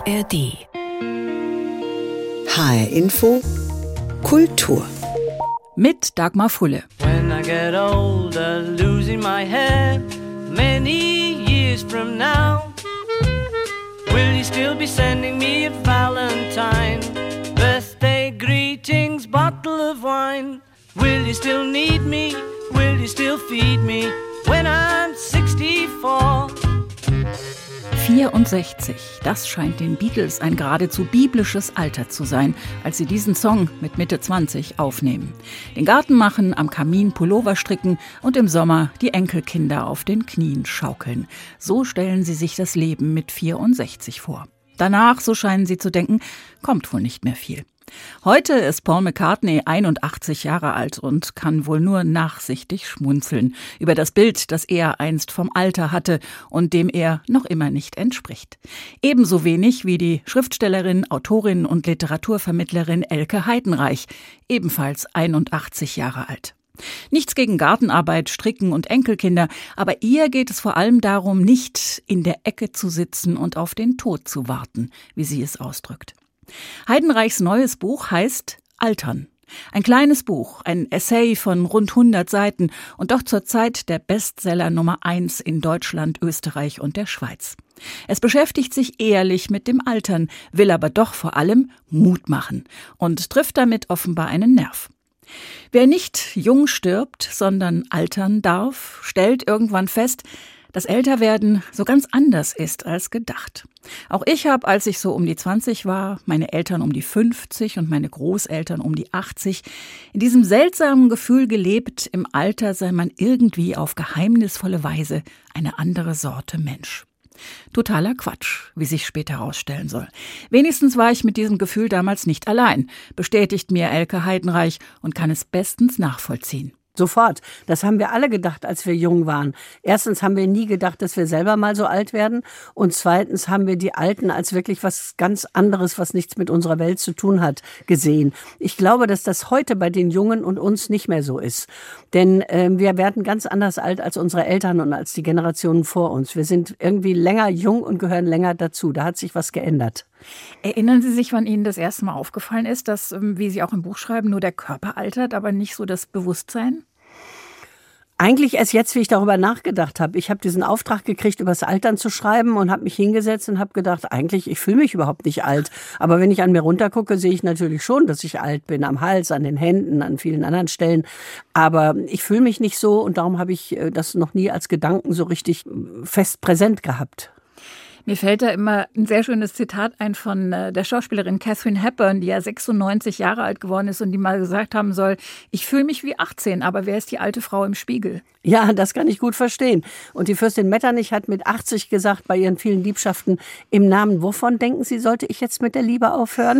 ARD. HR Info Kultur mit Dagmar Fulle. When I get older, losing my hair, many years from now, will you still be sending me a Valentine? Birthday greetings, bottle of wine. Will you still need me? Will you still feed me when I'm 64? 64, das scheint den Beatles ein geradezu biblisches Alter zu sein, als sie diesen Song mit Mitte 20 aufnehmen. Den Garten machen, am Kamin Pullover stricken und im Sommer die Enkelkinder auf den Knien schaukeln. So stellen sie sich das Leben mit 64 vor. Danach, so scheinen sie zu denken, kommt wohl nicht mehr viel. Heute ist Paul McCartney 81 Jahre alt und kann wohl nur nachsichtig schmunzeln über das Bild, das er einst vom Alter hatte und dem er noch immer nicht entspricht. Ebenso wenig wie die Schriftstellerin, Autorin und Literaturvermittlerin Elke Heidenreich, ebenfalls 81 Jahre alt. Nichts gegen Gartenarbeit, Stricken und Enkelkinder, aber ihr geht es vor allem darum, nicht in der Ecke zu sitzen und auf den Tod zu warten, wie sie es ausdrückt. Heidenreichs neues Buch heißt Altern. Ein kleines Buch, ein Essay von rund 100 Seiten und doch zurzeit der Bestseller Nummer 1 in Deutschland, Österreich und der Schweiz. Es beschäftigt sich ehrlich mit dem Altern, will aber doch vor allem Mut machen und trifft damit offenbar einen Nerv. Wer nicht jung stirbt, sondern altern darf, stellt irgendwann fest, dass Älterwerden so ganz anders ist als gedacht. Auch ich habe, als ich so um die 20 war, meine Eltern um die 50 und meine Großeltern um die 80, in diesem seltsamen Gefühl gelebt, im Alter sei man irgendwie auf geheimnisvolle Weise eine andere Sorte Mensch. Totaler Quatsch, wie sich später herausstellen soll. Wenigstens war ich mit diesem Gefühl damals nicht allein, bestätigt mir Elke Heidenreich und kann es bestens nachvollziehen. Sofort. Das haben wir alle gedacht, als wir jung waren. Erstens haben wir nie gedacht, dass wir selber mal so alt werden. Und zweitens haben wir die Alten als wirklich was ganz anderes, was nichts mit unserer Welt zu tun hat, gesehen. Ich glaube, dass das heute bei den Jungen und uns nicht mehr so ist. Denn wir werden ganz anders alt als unsere Eltern und als die Generationen vor uns. Wir sind irgendwie länger jung und gehören länger dazu. Da hat sich was geändert. Erinnern Sie sich, wann Ihnen das erste Mal aufgefallen ist, dass, wie Sie auch im Buch schreiben, nur der Körper altert, aber nicht so das Bewusstsein? Eigentlich erst jetzt, wie ich darüber nachgedacht habe. Ich habe diesen Auftrag gekriegt, über das Altern zu schreiben und habe mich hingesetzt und habe gedacht, eigentlich, ich fühle mich überhaupt nicht alt. Aber wenn ich an mir runtergucke, sehe ich natürlich schon, dass ich alt bin. Am Hals, an den Händen, an vielen anderen Stellen. Aber ich fühle mich nicht so und darum habe ich das noch nie als Gedanken so richtig fest präsent gehabt. Mir fällt da immer ein sehr schönes Zitat ein von der Schauspielerin Katharine Hepburn, die ja 96 Jahre alt geworden ist und die mal gesagt haben soll, ich fühle mich wie 18, aber wer ist die alte Frau im Spiegel? Ja, das kann ich gut verstehen. Und die Fürstin Metternich hat mit 80 gesagt, bei ihren vielen Liebschaften, im Namen wovon denken Sie, sollte ich jetzt mit der Liebe aufhören?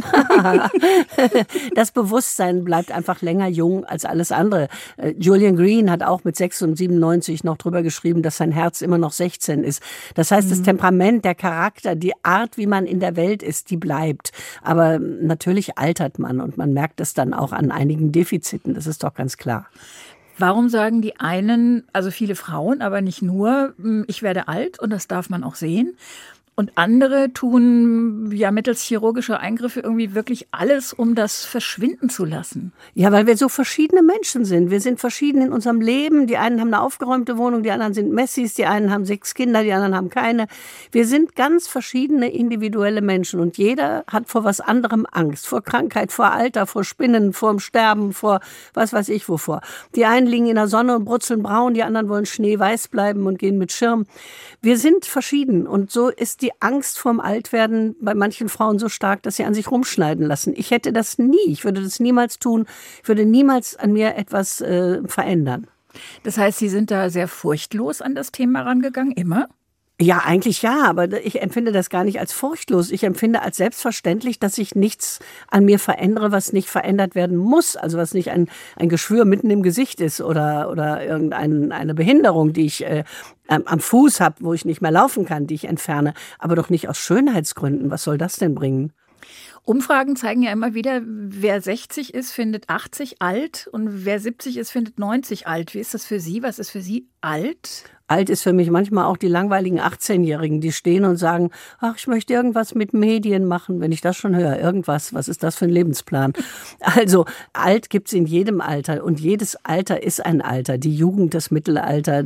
Das Bewusstsein bleibt einfach länger jung als alles andere. Julian Green hat auch mit 96 noch drüber geschrieben, dass sein Herz immer noch 16 ist. Das heißt, das Temperament, der Charakter, die Art, wie man in der Welt ist, die bleibt. Aber natürlich altert man und man merkt es dann auch an einigen Defiziten. Das ist doch ganz klar. Warum sagen die einen, also viele Frauen, aber nicht nur, ich werde alt und das darf man auch sehen? Und andere tun ja mittels chirurgischer Eingriffe irgendwie wirklich alles, um das verschwinden zu lassen. Ja, weil wir so verschiedene Menschen sind. Wir sind verschieden in unserem Leben. Die einen haben eine aufgeräumte Wohnung, die anderen sind Messis, die einen haben 6 Kinder, die anderen haben keine. Wir sind ganz verschiedene individuelle Menschen und jeder hat vor was anderem Angst. Vor Krankheit, vor Alter, vor Spinnen, vor dem Sterben, vor was weiß ich wovor. Die einen liegen in der Sonne und brutzeln braun, die anderen wollen schneeweiß bleiben und gehen mit Schirm. Wir sind verschieden und so ist die Angst vorm Altwerden bei manchen Frauen so stark, dass sie an sich rumschneiden lassen. Ich hätte das nie. Ich würde das niemals tun. Ich würde niemals an mir etwas verändern. Das heißt, Sie sind da sehr furchtlos an das Thema rangegangen, immer? Ja, eigentlich ja, aber ich empfinde das gar nicht als furchtlos. Ich empfinde als selbstverständlich, dass ich nichts an mir verändere, was nicht verändert werden muss. Also was nicht ein Geschwür mitten im Gesicht ist oder irgendeine Behinderung, die ich am Fuß habe, wo ich nicht mehr laufen kann, die ich entferne. Aber doch nicht aus Schönheitsgründen. Was soll das denn bringen? Umfragen zeigen ja immer wieder, wer 60 ist, findet 80 alt und wer 70 ist, findet 90 alt. Wie ist das für Sie? Was ist für Sie alt? Alt ist für mich manchmal auch die langweiligen 18-Jährigen, die stehen und sagen, ach, ich möchte irgendwas mit Medien machen. Wenn ich das schon höre, irgendwas, was ist das für ein Lebensplan? Also alt gibt's in jedem Alter und jedes Alter ist ein Alter. Die Jugend, das Mittelalter,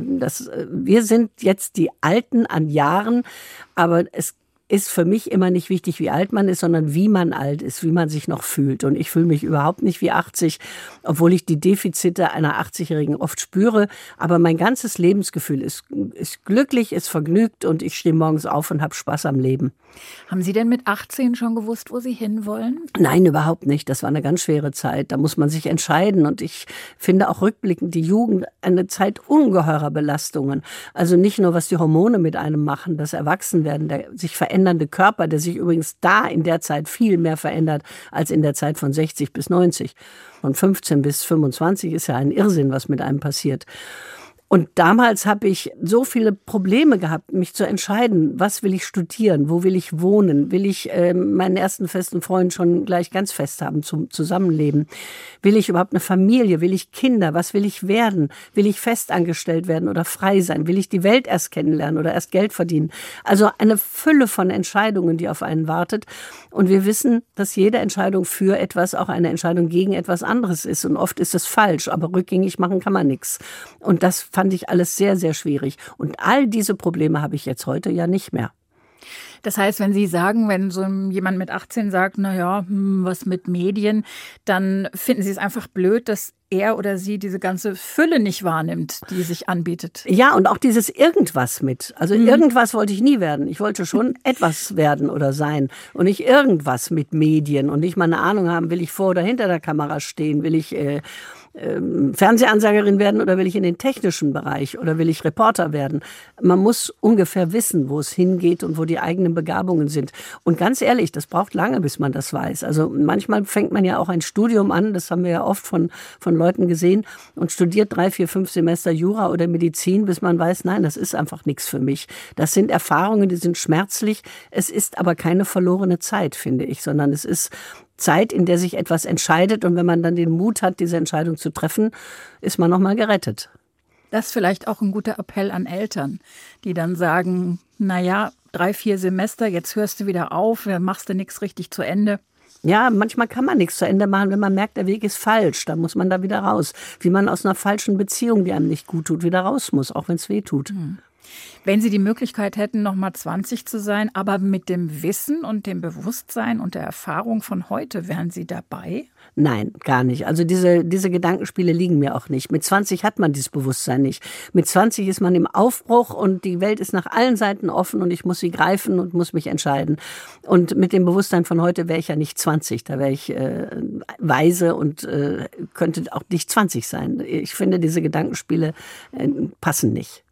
wir sind jetzt die Alten an Jahren, aber es ist für mich immer nicht wichtig, wie alt man ist, sondern wie man alt ist, wie man sich noch fühlt. Und ich fühle mich überhaupt nicht wie 80, obwohl ich die Defizite einer 80-Jährigen oft spüre. Aber mein ganzes Lebensgefühl ist glücklich, ist vergnügt und ich stehe morgens auf und habe Spaß am Leben. Haben Sie denn mit 18 schon gewusst, wo Sie hinwollen? Nein, überhaupt nicht. Das war eine ganz schwere Zeit. Da muss man sich entscheiden. Und ich finde auch rückblickend die Jugend eine Zeit ungeheurer Belastungen. Also nicht nur, was die Hormone mit einem machen, das Erwachsenwerden, der sich verändernde Körper, der sich übrigens da in der Zeit viel mehr verändert als in der Zeit von 60 bis 90. Von 15 bis 25 ist ja ein Irrsinn, was mit einem passiert. Und damals habe ich so viele Probleme gehabt, mich zu entscheiden, was will ich studieren, wo will ich wohnen, will ich meinen ersten festen Freund schon gleich ganz fest haben zum Zusammenleben, will ich überhaupt eine Familie, will ich Kinder, was will ich werden, will ich festangestellt werden oder frei sein, will ich die Welt erst kennenlernen oder erst Geld verdienen. Also eine Fülle von Entscheidungen, die auf einen wartet. Und wir wissen, dass jede Entscheidung für etwas auch eine Entscheidung gegen etwas anderes ist. Und oft ist es falsch, aber rückgängig machen kann man nichts. Und das fand ich alles sehr, sehr schwierig. Und all diese Probleme habe ich jetzt heute ja nicht mehr. Das heißt, wenn Sie sagen, wenn so jemand mit 18 sagt, naja, was mit Medien, dann finden Sie es einfach blöd, dass er oder sie diese ganze Fülle nicht wahrnimmt, die sich anbietet. Ja, und auch dieses Irgendwas mit. Also irgendwas wollte ich nie werden. Ich wollte schon etwas werden oder sein und nicht irgendwas mit Medien und nicht mal eine Ahnung haben, will ich vor oder hinter der Kamera stehen, will ich Fernsehansagerin werden oder will ich in den technischen Bereich oder will ich Reporter werden? Man muss ungefähr wissen, wo es hingeht und wo die eigenen Begabungen sind. Und ganz ehrlich, das braucht lange, bis man das weiß. Also manchmal fängt man ja auch ein Studium an, das haben wir ja oft von Leuten gesehen, und studiert 3, 4, 5 Semester Jura oder Medizin, bis man weiß, nein, das ist einfach nichts für mich. Das sind Erfahrungen, die sind schmerzlich. Es ist aber keine verlorene Zeit, finde ich, sondern es ist Zeit, in der sich etwas entscheidet. Und wenn man dann den Mut hat, diese Entscheidung zu treffen, ist man nochmal gerettet. Das ist vielleicht auch ein guter Appell an Eltern, die dann sagen, naja, 3, 4 Semester, jetzt hörst du wieder auf, machst du nichts richtig zu Ende. Ja, manchmal kann man nichts zu Ende machen, wenn man merkt, der Weg ist falsch. Dann muss man da wieder raus. Wie man aus einer falschen Beziehung, die einem nicht gut tut, wieder raus muss, auch wenn es weh tut. Wenn Sie die Möglichkeit hätten, noch mal 20 zu sein, aber mit dem Wissen und dem Bewusstsein und der Erfahrung von heute, wären Sie dabei? Nein, gar nicht. Also diese Gedankenspiele liegen mir auch nicht. Mit 20 hat man dieses Bewusstsein nicht. Mit 20 ist man im Aufbruch und die Welt ist nach allen Seiten offen und ich muss sie greifen und muss mich entscheiden. Und mit dem Bewusstsein von heute wäre ich ja nicht 20. Da wäre ich weise und könnte auch nicht 20 sein. Ich finde, diese Gedankenspiele passen nicht.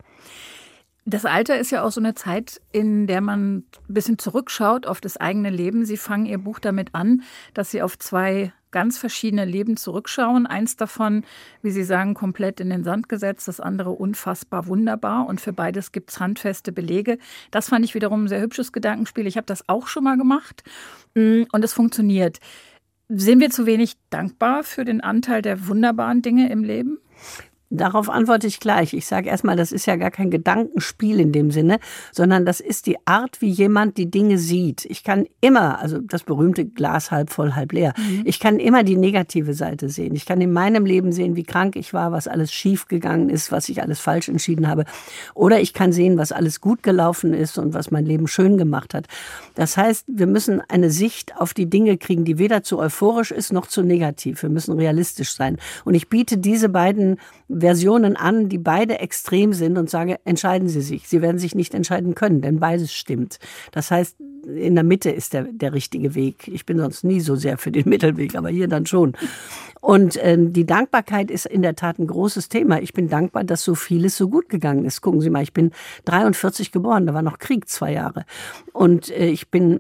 Das Alter ist ja auch so eine Zeit, in der man ein bisschen zurückschaut auf das eigene Leben. Sie fangen Ihr Buch damit an, dass Sie auf 2 ganz verschiedene Leben zurückschauen. Eins davon, wie Sie sagen, komplett in den Sand gesetzt, das andere unfassbar wunderbar. Und für beides gibt es handfeste Belege. Das fand ich wiederum ein sehr hübsches Gedankenspiel. Ich habe das auch schon mal gemacht und es funktioniert. Sind wir zu wenig dankbar für den Anteil der wunderbaren Dinge im Leben? Darauf antworte ich gleich. Ich sage erstmal, das ist ja gar kein Gedankenspiel in dem Sinne, sondern das ist die Art, wie jemand die Dinge sieht. Ich kann immer, also das berühmte Glas halb voll, halb leer, ich kann immer die negative Seite sehen. Ich kann in meinem Leben sehen, wie krank ich war, was alles schief gegangen ist, was ich alles falsch entschieden habe. Oder ich kann sehen, was alles gut gelaufen ist und was mein Leben schön gemacht hat. Das heißt, wir müssen eine Sicht auf die Dinge kriegen, die weder zu euphorisch ist, noch zu negativ. Wir müssen realistisch sein. Und ich biete diese beiden Versionen an, die beide extrem sind und sage, entscheiden Sie sich. Sie werden sich nicht entscheiden können, denn beides stimmt. Das heißt, in der Mitte ist der richtige Weg. Ich bin sonst nie so sehr für den Mittelweg, aber hier dann schon. Und die Dankbarkeit ist in der Tat ein großes Thema. Ich bin dankbar, dass so vieles so gut gegangen ist. Gucken Sie mal, ich bin 43 geboren, da war noch Krieg 2 Jahre. Und ich bin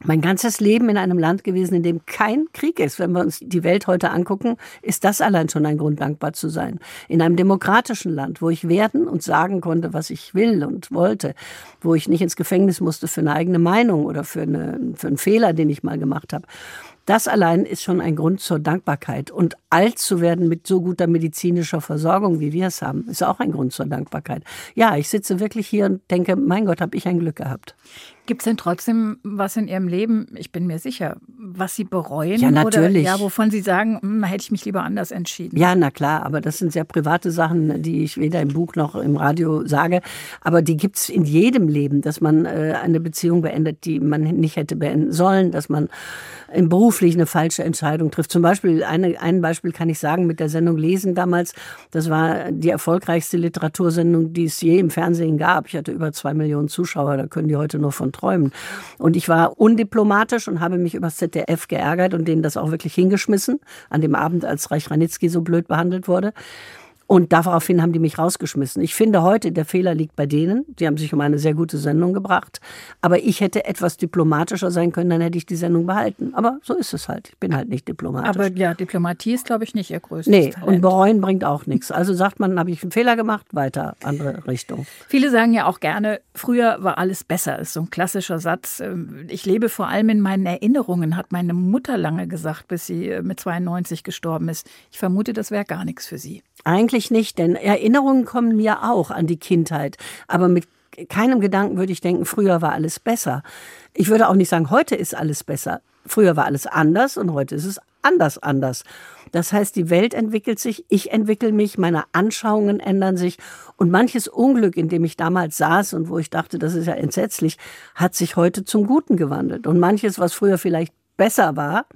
mein ganzes Leben in einem Land gewesen, in dem kein Krieg ist. Wenn wir uns die Welt heute angucken, ist das allein schon ein Grund, dankbar zu sein. In einem demokratischen Land, wo ich werden und sagen konnte, was ich will und wollte, wo ich nicht ins Gefängnis musste für eine eigene Meinung oder für einen Fehler, den ich mal gemacht habe. Das allein ist schon ein Grund zur Dankbarkeit. Und alt zu werden mit so guter medizinischer Versorgung, wie wir es haben, ist auch ein Grund zur Dankbarkeit. Ja, ich sitze wirklich hier und denke, mein Gott, habe ich ein Glück gehabt. Gibt es denn trotzdem was in Ihrem Leben, ich bin mir sicher, was Sie bereuen? Ja, natürlich. Oder wovon Sie sagen, hätte ich mich lieber anders entschieden? Ja, na klar, aber das sind sehr private Sachen, die ich weder im Buch noch im Radio sage. Aber die gibt's in jedem Leben, dass man eine Beziehung beendet, die man nicht hätte beenden sollen, dass man im beruflich eine falsche Entscheidung trifft. Zum Beispiel, ein Beispiel kann ich sagen, mit der Sendung Lesen damals. Das war die erfolgreichste Literatursendung, die es je im Fernsehen gab. Ich hatte über 2 Millionen Zuschauer, da können die heute nur von träumen. Und ich war undiplomatisch und habe mich über das ZDF geärgert und denen das auch wirklich hingeschmissen, an dem Abend, als Reich Ranitzky so blöd behandelt wurde. Und daraufhin haben die mich rausgeschmissen. Ich finde heute, der Fehler liegt bei denen. Die haben sich um eine sehr gute Sendung gebracht. Aber ich hätte etwas diplomatischer sein können, dann hätte ich die Sendung behalten. Aber so ist es halt. Ich bin halt nicht diplomatisch. Aber ja, Diplomatie ist, glaube ich, nicht Ihr größtes Talent. Und bereuen bringt auch nichts. Also sagt man, habe ich einen Fehler gemacht, weiter, andere Richtung. Viele sagen ja auch gerne, früher war alles besser. Ist so ein klassischer Satz. Ich lebe vor allem in meinen Erinnerungen, hat meine Mutter lange gesagt, bis sie mit 92 gestorben ist. Ich vermute, das wäre gar nichts für Sie. Eigentlich nicht, denn Erinnerungen kommen mir auch an die Kindheit. Aber mit keinem Gedanken würde ich denken, früher war alles besser. Ich würde auch nicht sagen, heute ist alles besser. Früher war alles anders und heute ist es anders. Das heißt, die Welt entwickelt sich, ich entwickle mich, meine Anschauungen ändern sich und manches Unglück, in dem ich damals saß und wo ich dachte, das ist ja entsetzlich, hat sich heute zum Guten gewandelt. Und manches, was früher vielleicht besser war,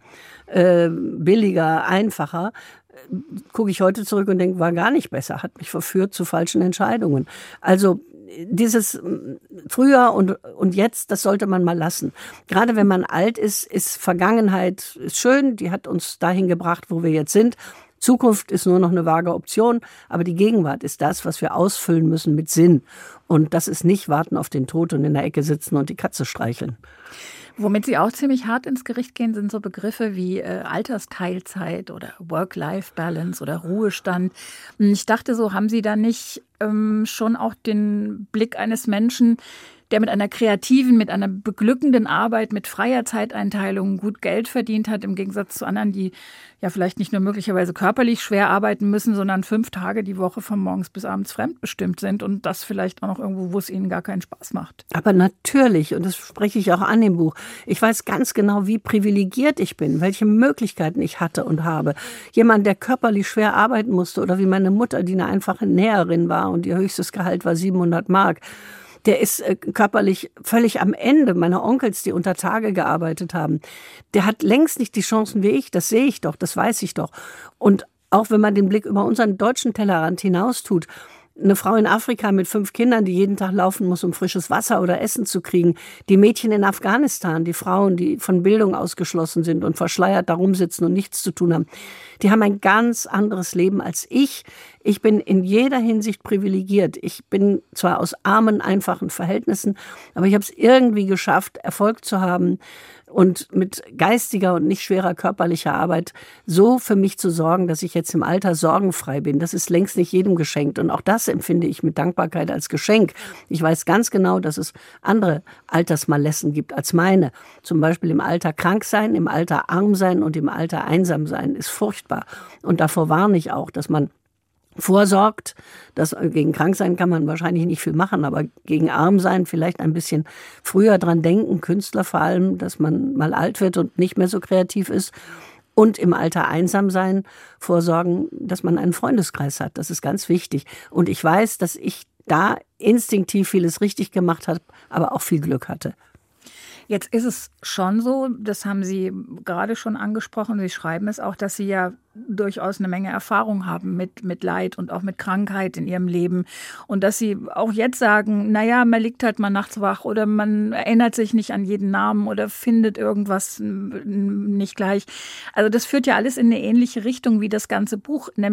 billiger, einfacher, gucke ich heute zurück und denke, war gar nicht besser, hat mich verführt zu falschen Entscheidungen. Also dieses früher und jetzt, das sollte man mal lassen. Gerade wenn man alt ist Vergangenheit ist schön, die hat uns dahin gebracht, wo wir jetzt sind. Zukunft ist nur noch eine vage Option, aber die Gegenwart ist das, was wir ausfüllen müssen mit Sinn. Und das ist nicht warten auf den Tod und in der Ecke sitzen und die Katze streicheln. Womit Sie auch ziemlich hart ins Gericht gehen, sind so Begriffe wie Altersteilzeit oder Work-Life-Balance oder Ruhestand. Ich dachte so, haben Sie da nicht schon auch den Blick eines Menschen, der mit einer kreativen, mit einer beglückenden Arbeit, mit freier Zeiteinteilung gut Geld verdient hat, im Gegensatz zu anderen, die ja vielleicht nicht nur möglicherweise körperlich schwer arbeiten müssen, sondern 5 Tage die Woche von morgens bis abends fremdbestimmt sind und das vielleicht auch noch irgendwo, wo es ihnen gar keinen Spaß macht. Aber natürlich, und das spreche ich auch an im Buch, ich weiß ganz genau, wie privilegiert ich bin, welche Möglichkeiten ich hatte und habe. Jemand, der körperlich schwer arbeiten musste oder wie meine Mutter, die eine einfache Näherin war und ihr höchstes Gehalt war 700 Mark, der ist körperlich völlig am Ende. Meine Onkels, die unter Tage gearbeitet haben, der hat längst nicht die Chancen wie ich. Das sehe ich doch, das weiß ich doch. Und auch wenn man den Blick über unseren deutschen Tellerrand hinaus tut, eine Frau in Afrika mit 5 Kindern, die jeden Tag laufen muss, um frisches Wasser oder Essen zu kriegen. Die Mädchen in Afghanistan, die Frauen, die von Bildung ausgeschlossen sind und verschleiert da rumsitzen und nichts zu tun haben. Die haben ein ganz anderes Leben als ich. Ich bin in jeder Hinsicht privilegiert. Ich bin zwar aus armen, einfachen Verhältnissen, aber ich habe es irgendwie geschafft, Erfolg zu haben und mit geistiger und nicht schwerer körperlicher Arbeit so für mich zu sorgen, dass ich jetzt im Alter sorgenfrei bin. Das ist längst nicht jedem geschenkt. Und auch das empfinde ich mit Dankbarkeit als Geschenk. Ich weiß ganz genau, dass es andere Altersmalessen gibt als meine. Zum Beispiel im Alter krank sein, im Alter arm sein und im Alter einsam sein ist furchtbar. Und davor warne ich auch, dass man vorsorgt. Gegen Kranksein kann man wahrscheinlich nicht viel machen, aber gegen Armsein vielleicht ein bisschen früher dran denken, Künstler vor allem, dass man mal alt wird und nicht mehr so kreativ ist. Und im Alter einsam sein, vorsorgen, dass man einen Freundeskreis hat. Das ist ganz wichtig. Und ich weiß, dass ich da instinktiv vieles richtig gemacht habe, aber auch viel Glück hatte. Jetzt ist es schon so, das haben Sie gerade schon angesprochen, Sie schreiben es auch, dass Sie ja durchaus eine Menge Erfahrung haben mit Leid und auch mit Krankheit in Ihrem Leben. Und dass Sie auch jetzt sagen, naja, man liegt halt mal nachts wach oder man erinnert sich nicht an jeden Namen oder findet irgendwas nicht gleich. Also das führt ja alles in eine ähnliche Richtung wie das ganze Buch, nämlich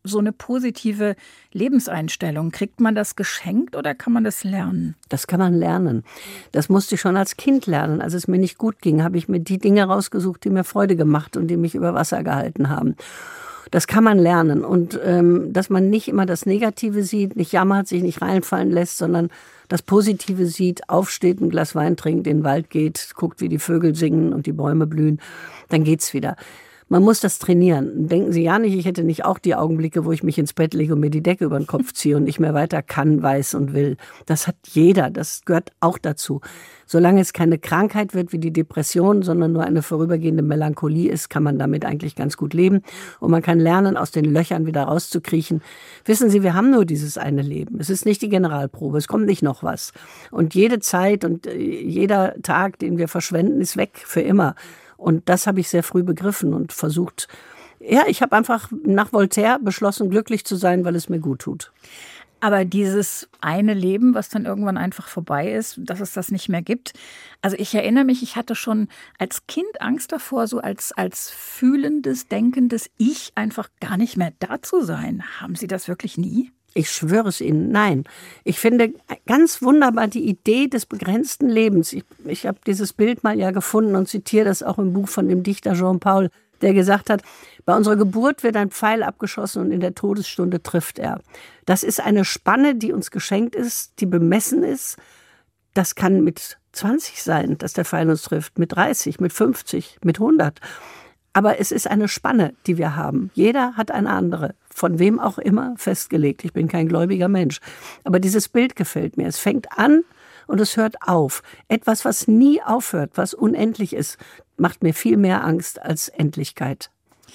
so eine positive Lebenseinstellung? Kriegt man das geschenkt oder kann man das lernen? Das kann man lernen. Das musste ich schon als Kind lernen. Als es mir nicht gut ging, habe ich mir die Dinge rausgesucht, die mir Freude gemacht und die mich über Wasser gehalten haben. Das kann man lernen. Und dass man nicht immer das Negative sieht, nicht jammert, sich nicht reinfallen lässt, sondern das Positive sieht, aufsteht, ein Glas Wein trinkt, in den Wald geht, guckt, wie die Vögel singen und die Bäume blühen, dann geht's wieder. Man muss das trainieren. Denken Sie ja nicht, ich hätte nicht auch die Augenblicke, wo ich mich ins Bett lege und mir die Decke über den Kopf ziehe und nicht mehr weiter kann, weiß und will. Das hat jeder, das gehört auch dazu. Solange es keine Krankheit wird wie die Depression, sondern nur eine vorübergehende Melancholie ist, kann man damit eigentlich ganz gut leben. Und man kann lernen, aus den Löchern wieder rauszukriechen. Wissen Sie, wir haben nur dieses eine Leben. Es ist nicht die Generalprobe, es kommt nicht noch was. Und jede Zeit und jeder Tag, den wir verschwenden, ist weg für immer. Und das habe ich sehr früh begriffen und versucht, ich habe einfach nach Voltaire beschlossen, glücklich zu sein, weil es mir gut tut. Aber dieses eine Leben, was dann irgendwann einfach vorbei ist, dass es das nicht mehr gibt. Also ich erinnere mich, ich hatte schon als Kind Angst davor, so als fühlendes, denkendes Ich einfach gar nicht mehr da zu sein. Haben Sie das wirklich nie? Ich schwöre es Ihnen, nein. Ich finde ganz wunderbar die Idee des begrenzten Lebens. Ich habe dieses Bild mal ja gefunden und zitiere das auch im Buch von dem Dichter Jean-Paul, der gesagt hat, bei unserer Geburt wird ein Pfeil abgeschossen und in der Todesstunde trifft er. Das ist eine Spanne, die uns geschenkt ist, die bemessen ist. Das kann mit 20 sein, dass der Pfeil uns trifft, mit 30, mit 50, mit 100. Aber es ist eine Spanne, die wir haben. Jeder hat eine andere, von wem auch immer festgelegt. Ich bin kein gläubiger Mensch. Aber dieses Bild gefällt mir. Es fängt an und es hört auf. Etwas, was nie aufhört, was unendlich ist, macht mir viel mehr Angst als Endlichkeit.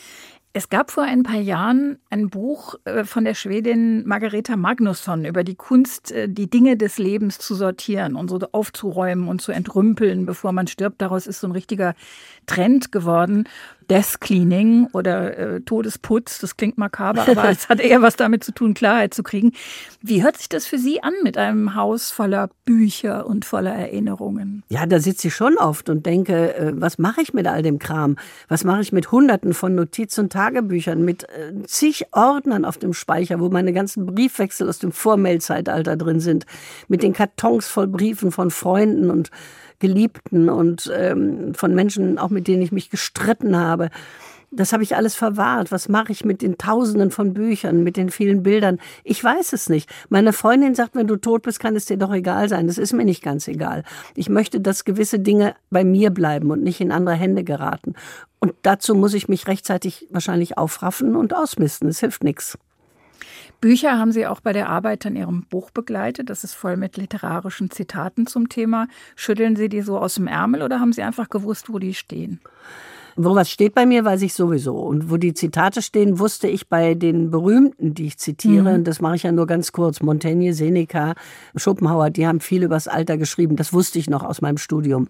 Es gab vor ein paar Jahren ein Buch von der Schwedin Margareta Magnusson über die Kunst, die Dinge des Lebens zu sortieren und so aufzuräumen und zu entrümpeln, bevor man stirbt. Daraus ist so ein richtiger Trend geworden. Death Cleaning oder Todesputz, das klingt makaber, aber es hat eher was damit zu tun, Klarheit zu kriegen. Wie hört sich das für Sie an mit einem Haus voller Bücher und voller Erinnerungen? Ja, da sitze ich schon oft und denke, was mache ich mit all dem Kram? Was mache ich mit Hunderten von Notiz- und Tagebüchern, mit zig Ordnern auf dem Speicher, wo meine ganzen Briefwechsel aus dem Vormail-Zeitalter drin sind, mit den Kartons voll Briefen von Freunden und Geliebten und von Menschen, auch mit denen ich mich gestritten habe. Das habe ich alles verwahrt. Was mache ich mit den Tausenden von Büchern, mit den vielen Bildern? Ich weiß es nicht. Meine Freundin sagt, wenn du tot bist, kann es dir doch egal sein. Das ist mir nicht ganz egal. Ich möchte, dass gewisse Dinge bei mir bleiben und nicht in andere Hände geraten. Und dazu muss ich mich rechtzeitig wahrscheinlich aufraffen und ausmisten. Es hilft nichts. Bücher haben Sie auch bei der Arbeit an Ihrem Buch begleitet. Das ist voll mit literarischen Zitaten zum Thema. Schütteln Sie die so aus dem Ärmel oder haben Sie einfach gewusst, wo die stehen? Wo was steht bei mir, weiß ich sowieso. Und wo die Zitate stehen, wusste ich bei den Berühmten, die ich zitiere. Und das mache ich ja nur ganz kurz. Montaigne, Seneca, Schopenhauer, die haben viel über das Alter geschrieben. Das wusste ich noch aus meinem Studium.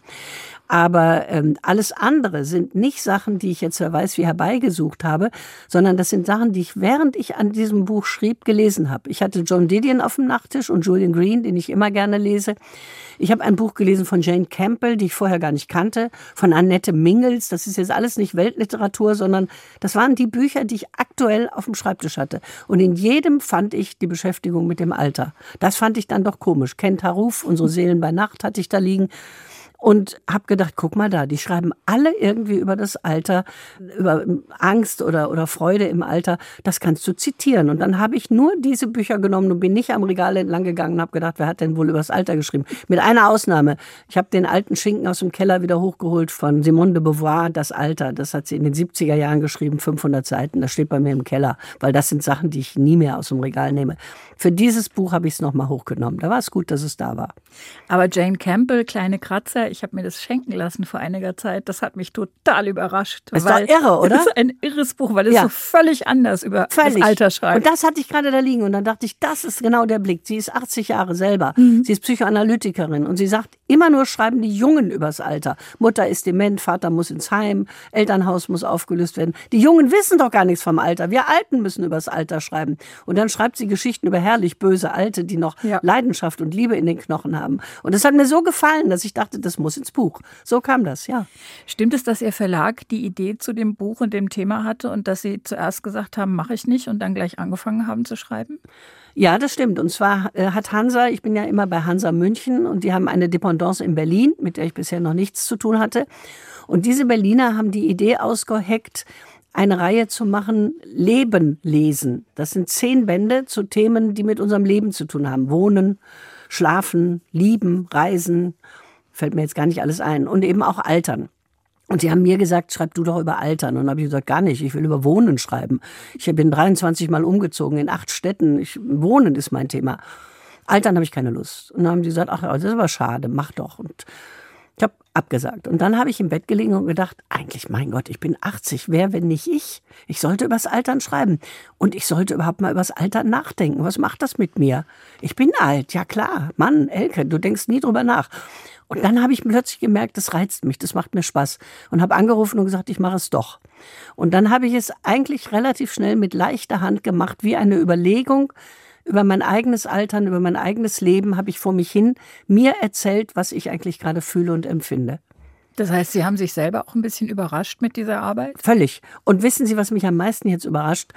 Aber alles andere sind nicht Sachen, die ich jetzt wer weiß wie herbeigesucht habe, sondern das sind Sachen, die ich, während ich an diesem Buch schrieb, gelesen habe. Ich hatte John Didion auf dem Nachttisch und Julian Green, den ich immer gerne lese. Ich habe ein Buch gelesen von Jane Campbell, die ich vorher gar nicht kannte, von Annette Mingels. Das ist jetzt alles nicht Weltliteratur, sondern das waren die Bücher, die ich aktuell auf dem Schreibtisch hatte. Und in jedem fand ich die Beschäftigung mit dem Alter. Das fand ich dann doch komisch. Kent Haruf, Unsere Seelen bei Nacht, hatte ich da liegen. Und habe gedacht, guck mal da, die schreiben alle irgendwie über das Alter, über Angst oder Freude im Alter. Das kannst du zitieren. Und dann habe ich nur diese Bücher genommen und bin nicht am Regal entlang gegangen und habe gedacht, wer hat denn wohl über das Alter geschrieben? Mit einer Ausnahme. Ich habe den alten Schinken aus dem Keller wieder hochgeholt von Simone de Beauvoir, Das Alter. Das hat sie in den 70er Jahren geschrieben, 500 Seiten. Das steht bei mir im Keller, weil das sind Sachen, die ich nie mehr aus dem Regal nehme. Für dieses Buch habe ich es nochmal hochgenommen. Da war es gut, dass es da war. Aber Jane Campbell, Kleine Kratzer, ich habe mir das schenken lassen vor einiger Zeit. Das hat mich total überrascht. Das ist doch irre, oder? Das ist ein irres Buch, weil es so völlig anders über das Alter schreibt. Und das hatte ich gerade da liegen und dann dachte ich, das ist genau der Blick. Sie ist 80 Jahre selber. Sie ist Psychoanalytikerin und sie sagt, immer nur schreiben die Jungen übers Alter. Mutter ist dement, Vater muss ins Heim, Elternhaus muss aufgelöst werden. Die Jungen wissen doch gar nichts vom Alter. Wir Alten müssen übers Alter schreiben. Und dann schreibt sie Geschichten über herrlich böse Alte, die noch Leidenschaft und Liebe in den Knochen haben. Und das hat mir so gefallen, dass ich dachte, das muss ins Buch. So kam das, ja. Stimmt es, dass Ihr Verlag die Idee zu dem Buch und dem Thema hatte und dass Sie zuerst gesagt haben, mache ich nicht und dann gleich angefangen haben zu schreiben? Ja, das stimmt. Und zwar hat Hansa, ich bin ja immer bei Hansa München und die haben eine Dependance in Berlin, mit der ich bisher noch nichts zu tun hatte. Und diese Berliner haben die Idee ausgeheckt, eine Reihe zu machen, Leben lesen. Das sind 10 Bände zu Themen, die mit unserem Leben zu tun haben. Wohnen, schlafen, lieben, reisen, fällt mir jetzt gar nicht alles ein. Und eben auch altern. Und sie haben mir gesagt, schreib du doch über Altern. Und dann habe ich gesagt, gar nicht, ich will über Wohnen schreiben. Ich bin 23 Mal umgezogen in 8 Städten. Wohnen ist mein Thema. Altern habe ich keine Lust. Und dann haben die gesagt, ach, das ist aber schade, mach doch. Und ich habe abgesagt. Und dann habe ich im Bett gelegen und gedacht, eigentlich, mein Gott, ich bin 80, wer, wenn nicht ich? Ich sollte übers Altern schreiben. Und ich sollte überhaupt mal übers Altern nachdenken. Was macht das mit mir? Ich bin alt, ja klar. Mann, Elke, du denkst nie drüber nach. Und dann habe ich plötzlich gemerkt, das reizt mich, das macht mir Spaß. Und habe angerufen und gesagt, ich mache es doch. Und dann habe ich es eigentlich relativ schnell mit leichter Hand gemacht, wie eine Überlegung über mein eigenes Altern, über mein eigenes Leben, habe ich vor mich hin mir erzählt, was ich eigentlich gerade fühle und empfinde. Das heißt, Sie haben sich selber auch ein bisschen überrascht mit dieser Arbeit? Völlig. Und wissen Sie, was mich am meisten jetzt überrascht?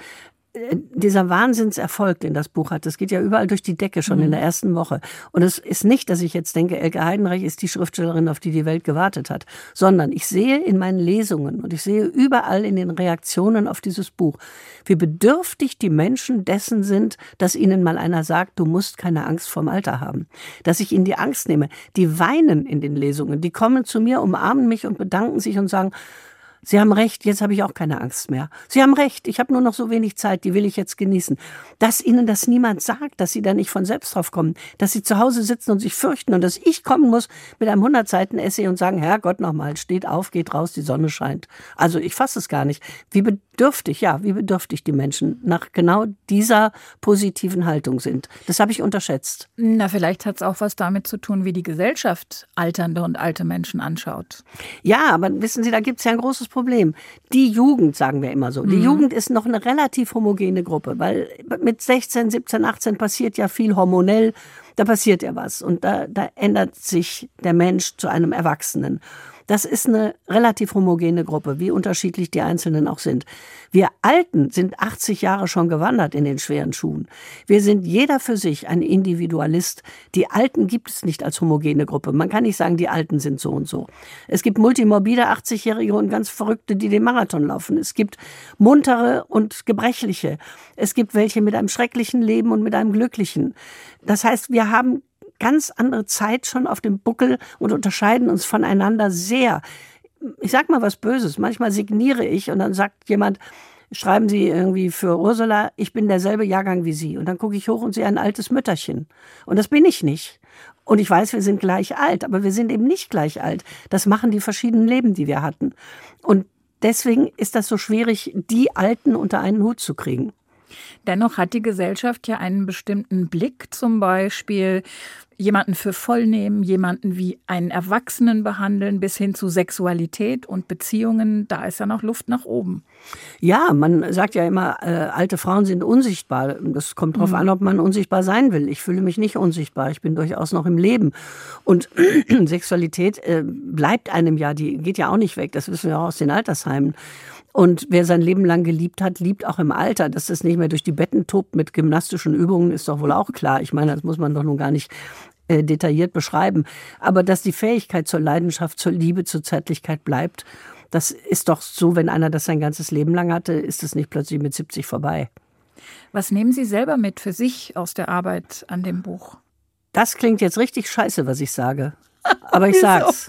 Dieser Wahnsinnserfolg, den das Buch hat, das geht ja überall durch die Decke schon in der ersten Woche. Und es ist nicht, dass ich jetzt denke, Elke Heidenreich ist die Schriftstellerin, auf die die Welt gewartet hat, sondern ich sehe in meinen Lesungen und ich sehe überall in den Reaktionen auf dieses Buch, wie bedürftig die Menschen dessen sind, dass ihnen mal einer sagt, du musst keine Angst vorm Alter haben. Dass ich ihnen die Angst nehme. Die weinen in den Lesungen, die kommen zu mir, umarmen mich und bedanken sich und sagen, Sie haben recht, jetzt habe ich auch keine Angst mehr. Sie haben recht, ich habe nur noch so wenig Zeit, die will ich jetzt genießen. Dass Ihnen das niemand sagt, dass Sie da nicht von selbst drauf kommen, dass Sie zu Hause sitzen und sich fürchten und dass ich kommen muss mit einem 100-Seiten-Essay und sagen, Herrgott nochmal, steht auf, geht raus, die Sonne scheint. Also ich fasse es gar nicht. Wie bedürftig die Menschen nach genau dieser positiven Haltung sind. Das habe ich unterschätzt. Na, vielleicht hat es auch was damit zu tun, wie die Gesellschaft alternde und alte Menschen anschaut. Ja, aber wissen Sie, da gibt es ja ein großes Problem. Die Jugend, sagen wir immer so, die Jugend ist noch eine relativ homogene Gruppe, weil mit 16, 17, 18 passiert ja viel hormonell, da passiert ja was und da ändert sich der Mensch zu einem Erwachsenen. Das ist eine relativ homogene Gruppe, wie unterschiedlich die Einzelnen auch sind. Wir Alten sind 80 Jahre schon gewandert in den schweren Schuhen. Wir sind jeder für sich ein Individualist. Die Alten gibt es nicht als homogene Gruppe. Man kann nicht sagen, die Alten sind so und so. Es gibt multimorbide 80-Jährige und ganz Verrückte, die den Marathon laufen. Es gibt muntere und gebrechliche. Es gibt welche mit einem schrecklichen Leben und mit einem glücklichen. Das heißt, wir haben ganz andere Zeit schon auf dem Buckel und unterscheiden uns voneinander sehr. Ich sag mal was Böses. Manchmal signiere ich und dann sagt jemand, schreiben Sie irgendwie für Ursula, ich bin derselbe Jahrgang wie Sie. Und dann gucke ich hoch und sehe ein altes Mütterchen. Und das bin ich nicht. Und ich weiß, wir sind gleich alt, aber wir sind eben nicht gleich alt. Das machen die verschiedenen Leben, die wir hatten. Und deswegen ist das so schwierig, die Alten unter einen Hut zu kriegen. Dennoch hat die Gesellschaft ja einen bestimmten Blick, zum Beispiel jemanden für voll nehmen, jemanden wie einen Erwachsenen behandeln, bis hin zu Sexualität und Beziehungen. Da ist ja noch Luft nach oben. Ja, man sagt ja immer, alte Frauen sind unsichtbar. Das kommt drauf an, ob man unsichtbar sein will. Ich fühle mich nicht unsichtbar. Ich bin durchaus noch im Leben. Und Sexualität bleibt einem ja, die geht ja auch nicht weg. Das wissen wir auch aus den Altersheimen. Und wer sein Leben lang geliebt hat, liebt auch im Alter. Dass das nicht mehr durch die Betten tobt mit gymnastischen Übungen, ist doch wohl auch klar. Ich meine, das muss man doch nun gar nicht detailliert beschreiben. Aber dass die Fähigkeit zur Leidenschaft, zur Liebe, zur Zärtlichkeit bleibt, das ist doch so, wenn einer das sein ganzes Leben lang hatte, ist es nicht plötzlich mit 70 vorbei. Was nehmen Sie selber mit für sich aus der Arbeit an dem Buch? Das klingt jetzt richtig scheiße, was ich sage. Aber ich sag's.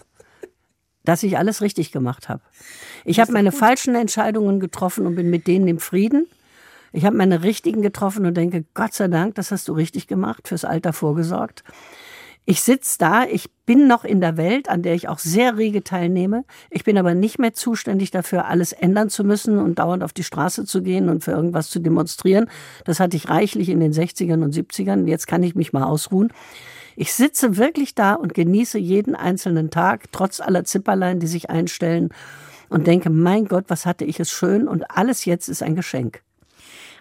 Dass ich alles richtig gemacht habe. Ich habe meine falschen Entscheidungen getroffen und bin mit denen im Frieden. Ich habe meine richtigen getroffen und denke, Gott sei Dank, das hast du richtig gemacht, fürs Alter vorgesorgt. Ich sitze da, ich bin noch in der Welt, an der ich auch sehr rege teilnehme. Ich bin aber nicht mehr zuständig dafür, alles ändern zu müssen und dauernd auf die Straße zu gehen und für irgendwas zu demonstrieren. Das hatte ich reichlich in den 60ern und 70ern. Jetzt kann ich mich mal ausruhen. Ich sitze wirklich da und genieße jeden einzelnen Tag, trotz aller Zipperlein, die sich einstellen und denke, mein Gott, was hatte ich es schön und alles jetzt ist ein Geschenk.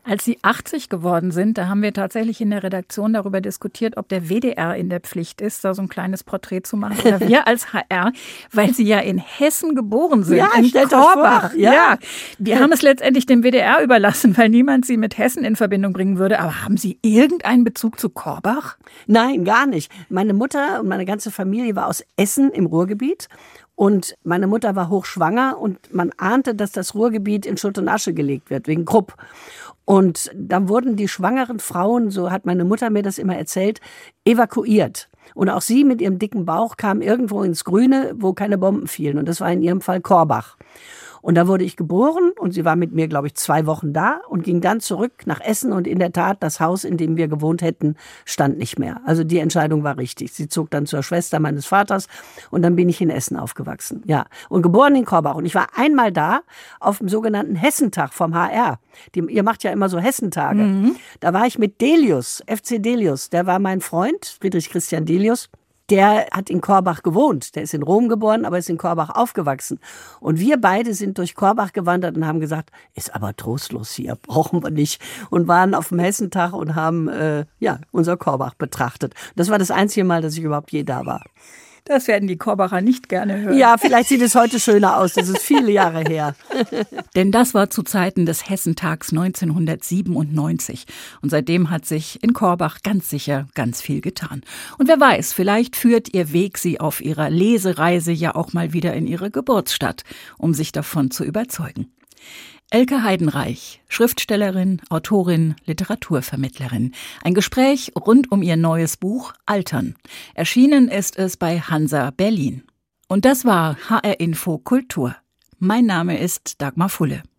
Als Sie 80 geworden sind, da haben wir tatsächlich in der Redaktion darüber diskutiert, ob der WDR in der Pflicht ist, da so ein kleines Porträt zu machen. Oder wir als HR, weil Sie ja in Hessen geboren sind, ja, in Korbach. Ja. Wir haben es letztendlich dem WDR überlassen, weil niemand Sie mit Hessen in Verbindung bringen würde. Aber haben Sie irgendeinen Bezug zu Korbach? Nein, gar nicht. Meine Mutter und meine ganze Familie war aus Essen im Ruhrgebiet. Und meine Mutter war hochschwanger und man ahnte, dass das Ruhrgebiet in Schutt und Asche gelegt wird, wegen Krupp. Und dann wurden die schwangeren Frauen, so hat meine Mutter mir das immer erzählt, evakuiert. Und auch sie mit ihrem dicken Bauch kam irgendwo ins Grüne, wo keine Bomben fielen. Und das war in ihrem Fall Korbach. Und da wurde ich geboren und sie war mit mir, glaube ich, 2 Wochen da und ging dann zurück nach Essen. Und in der Tat, das Haus, in dem wir gewohnt hätten, stand nicht mehr. Also die Entscheidung war richtig. Sie zog dann zur Schwester meines Vaters und dann bin ich in Essen aufgewachsen. Ja, und geboren in Korbach. Und ich war einmal da auf dem sogenannten Hessentag vom HR. Ihr macht ja immer so Hessentage. Mhm. Da war ich mit Delius, FC Delius. Der war mein Freund, Friedrich Christian Delius. Der hat in Korbach gewohnt. Der ist in Rom geboren, aber ist in Korbach aufgewachsen. Und wir beide sind durch Korbach gewandert und haben gesagt, ist aber trostlos hier, brauchen wir nicht. Und waren auf dem Hessentag und haben unser Korbach betrachtet. Das war das einzige Mal, dass ich überhaupt je da war. Das werden die Korbacher nicht gerne hören. Ja, vielleicht sieht es heute schöner aus. Das ist viele Jahre her. Denn das war zu Zeiten des Hessentags 1997. Und seitdem hat sich in Korbach ganz sicher ganz viel getan. Und wer weiß, vielleicht führt Ihr Weg Sie auf Ihrer Lesereise ja auch mal wieder in Ihre Geburtsstadt, um sich davon zu überzeugen. Elke Heidenreich, Schriftstellerin, Autorin, Literaturvermittlerin. Ein Gespräch rund um ihr neues Buch Altern. Erschienen ist es bei Hansa Berlin. Und das war HR Info Kultur. Mein Name ist Dagmar Fulle.